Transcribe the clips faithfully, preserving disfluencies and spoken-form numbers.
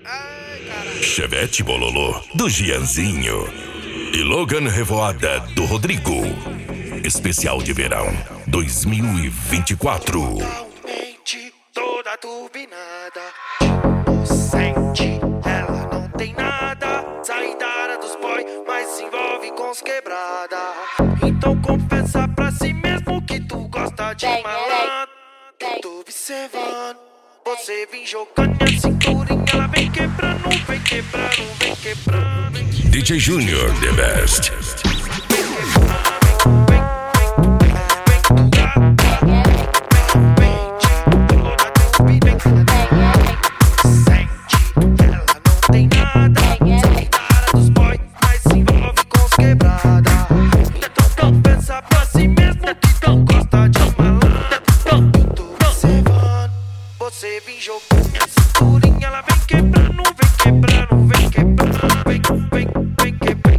Chevette Bololô, do Gianzinho. E Logan Revoada, do Rodrigo. Especial de verão dois mil e vinte e quatro. Totalmente toda turbinada. Sente, ela não tem nada. Sai da área dos boy, mas se envolve com os quebrada. Então confessa pra si mesmo que tu gosta de malandro. Eu tô observando, você vem jogando a cinturinha. Ela vem quebrando, vem quebrando, vem quebrando. D J Junior, the best. Você vem jogando a cinturinha, ela vem quebrando, vem quebrando, vem quebrando, vem, vem, vem, vem, vem,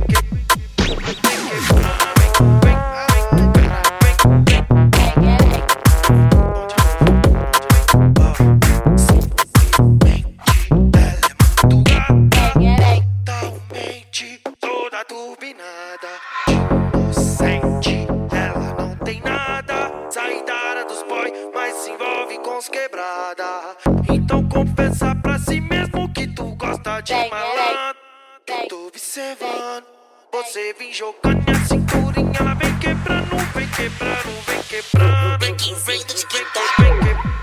totalmente toda turbinada. Sente, ela não tem nada. Sai da área dos boy, mas se envolve com os quebrada. Então confessa pra si mesmo que tu gosta de malandro. Eu tô observando, você vem jogando a cinturinha. Ela vem quebrando, vem quebrando, vem quebrando, vem, vem, vem, vem, vem, vem, vem.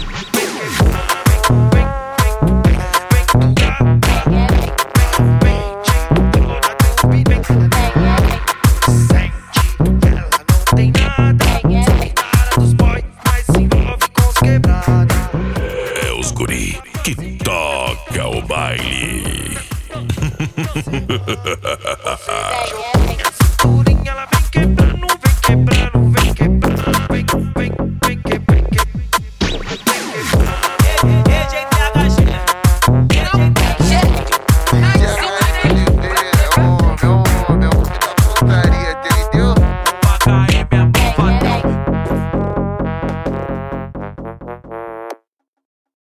É os guri que toca o baile.